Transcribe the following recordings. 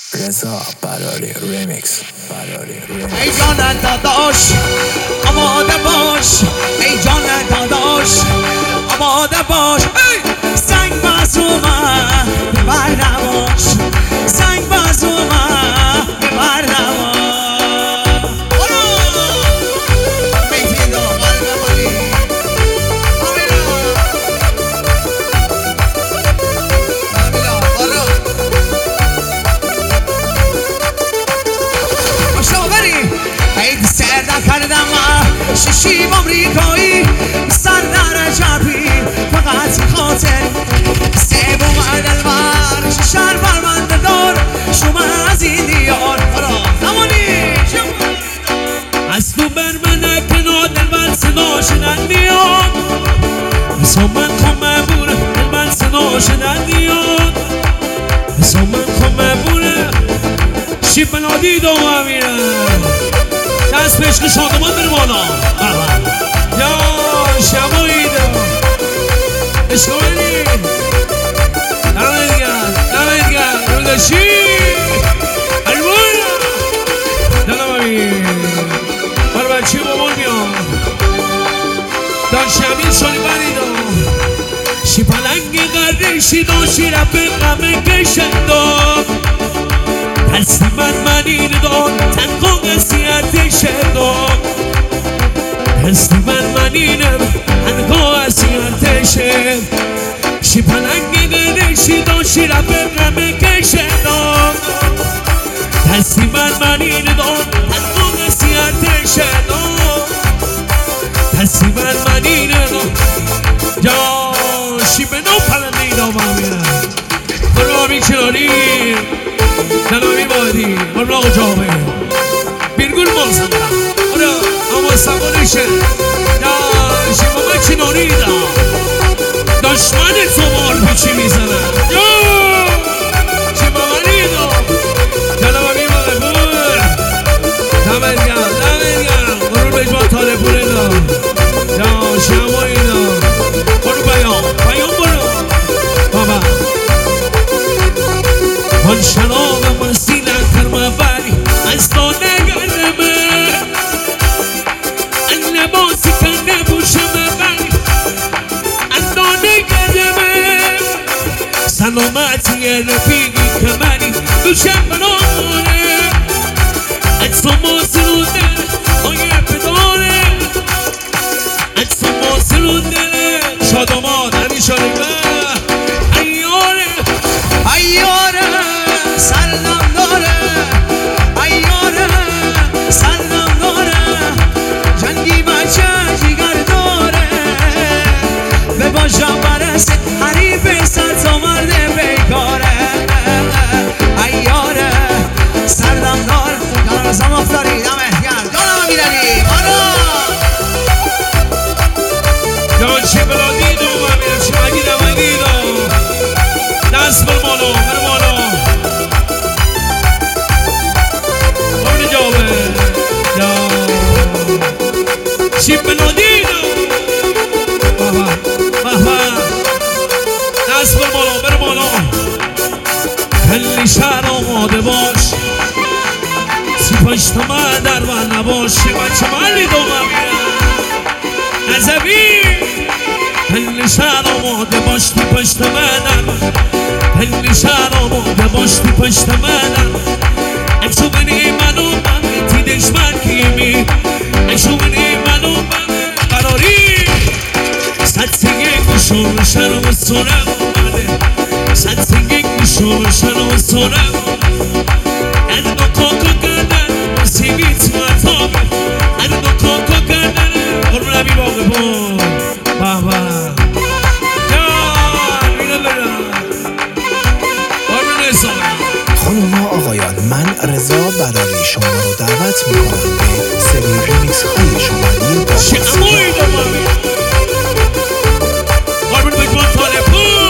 رضا براری ریمیکس ای جان داداش آماده باش، ای جان داداش آماده باش، سنگ باز اومد ببر نباش، سنگ باز اومد ببر نباش. کردم ششیم امریکایی سر در جبی فقط خاطر سیبوم دلبر ششر برمنده دار شما از این دیار زمانی از تو بر من کنار دلبر صدا شدن دیار بسا من خمه بوره دلبر صدا شدن دیار بسا من خمه بوره شیب بنادی دو امیره دست به عشق شادمان بره بالا یا شمایید عشق بری دمت گرم رو داشتی البویا دلم امید بر بچه بابان بیام در شمین شالی بریدم شی پلنگ قرشی داشتی رب غمه کشندم ترسی من این داد تنها قصیت شدم ترسی من اینم تنها قصیت شد شی پلنگ قرشی داشتی رب غمه کشندم ترسی من این داد تنها قصیت شدم ترسی من اینم یا شی به نو پلنگ دامم میرم برو آبی کناری نلامی بادی مرماغ جامعه بیرگول مازم آره اما سوانشه یا شیمامه کناری دا دشمن تو مال پیچی میزنه یا شیمامه نیدا نلامی باره بور دمت گرم برو بجمع تاله پوره دا یا شیمامه دا برو بیام برو بابا من شراب مستی نکرمه ولی از تو نگرمه ان لباسی که نبوشمه ولی از تو نگرمه سلامتی رفیقی که منی دوشم بنامونه از تو ماسلون دل آیه بداره از تو ماسلون دل شادمان همیشه ایاره سلام داره ایاره سلام داره جنگی بچه جیگر داره به باشم برسه حریف سرز آمرده بیکاره ایاره سلام داره دارم از هم افتاری دمه گرد دارم میرنی جان چه بلادی دو میرم چه مگی دو دست بر بالا آمین جامعه شیب بنادیدو دست بر بالا کلی شهر آماده باش سی پشت من در من نباش بچه ملی دومم نزبی کلی شهر آماده باش تی پشت من کلی شهر آماده باش تی پشت من اشو بنی منو من تی دشمن کیمی اشو بنی منو من قراری صد سنگه گوشو شرم سرم اومده صد سنگه گوشو شرم سرم ادنو کاکا کردن سیویت مطابه ادنو کاکا کردن قرم نبی باقی بود بابا خانوما آقایان من رضا براری شما رو دعوت میکنم به سری ریمیکس های شمالی با شمایی دمامی قربون بجمان طالب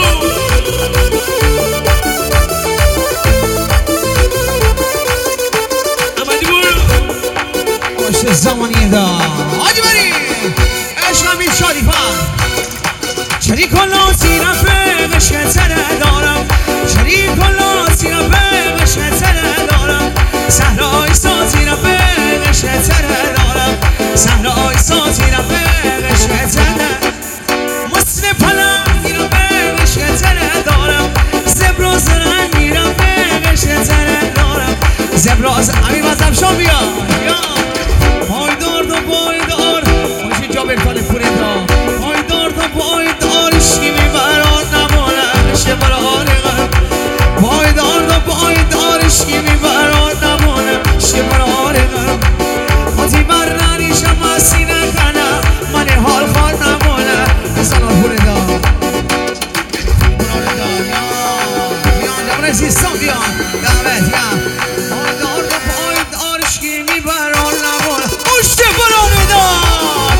امدی برو باشه زمانی دا آجی بری عشقم این شادی فر چری کلا سیرم به قشن سره دارم چری کلا سیرم به قشن سره دعوتیم آدار و پایدارش که میبران نبار پشت برانه دار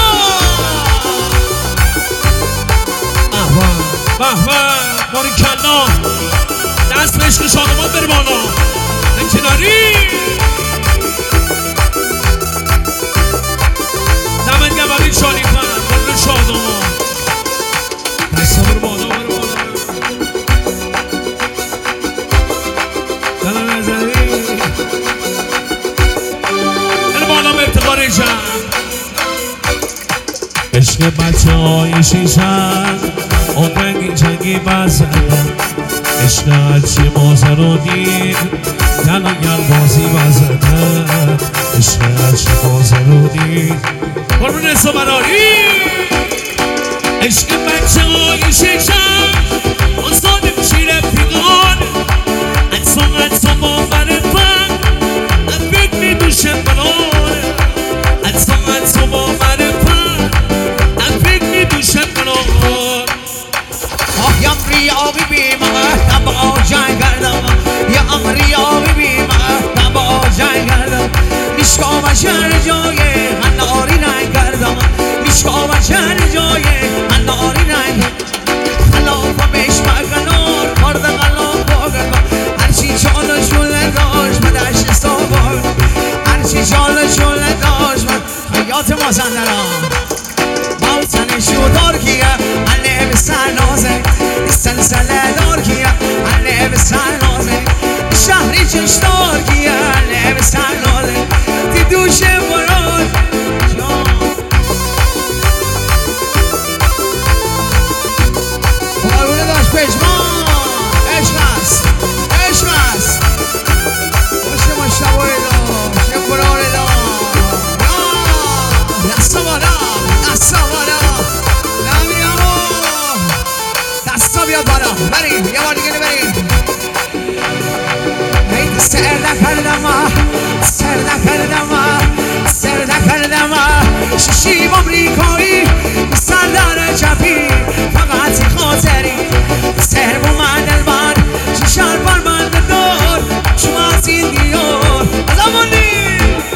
بهبه باری کلا دست به عشق شادمان بری بالا کناری دمت گماری شالی پرم بلد شادمان دستا بر بالا بر بالا دل نظری بر بالا مرتقا رجم عشق بچه های شیشن اون رنگی جنگی بزدن عشق هرچی مازرونی گل و گل بازی بزدن عشق هرچی مازرونی قربون رسا براری عشق بچه های شیشن آزادم شیر پیگان اتسا با مرفن افید می دوشم بران اتسا با مرفن افید می دوشم بران یا امریابی بیمه با جای گردم یا امریابی بیمه با جای گردم میشکا و شهر جای هناری نگردم میشکا و شهر جای هناری نگردم خلاف بشمه کنار مرد خلاف بگردم هرچی چال شله داشت بدش سابار هرچی چال شله داشت حیات مازندران باوتن شودار کیه انه به سرنازه سلسله دار کیه انه به سرنازه شهری چشدار کیه انه به سرنازه تی دوشه بران بارونه داشت پشمان عشق است عشق است باشه مشتبایی داشت یه برانه داشت دستا بالا دستا بالا دستا بیاد بالا بریم یه بار دیگه بریم سر نکردم شیشیم امریکایی سردار چپی فقط خاطری سر بو من دلبر شیشار بار من دار شما از این دیار زمانی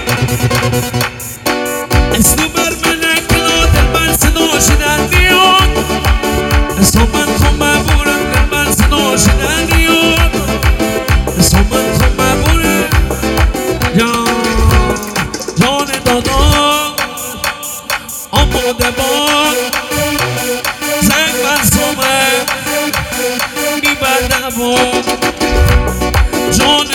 اسلو بر من اکلا دل من صدا شدن بیاد اسلو من خون مبورم دل من صدا شدن بیاد اسلو من خون مبورم جان دادا آماده باد زنگ بر سومه میبردم جان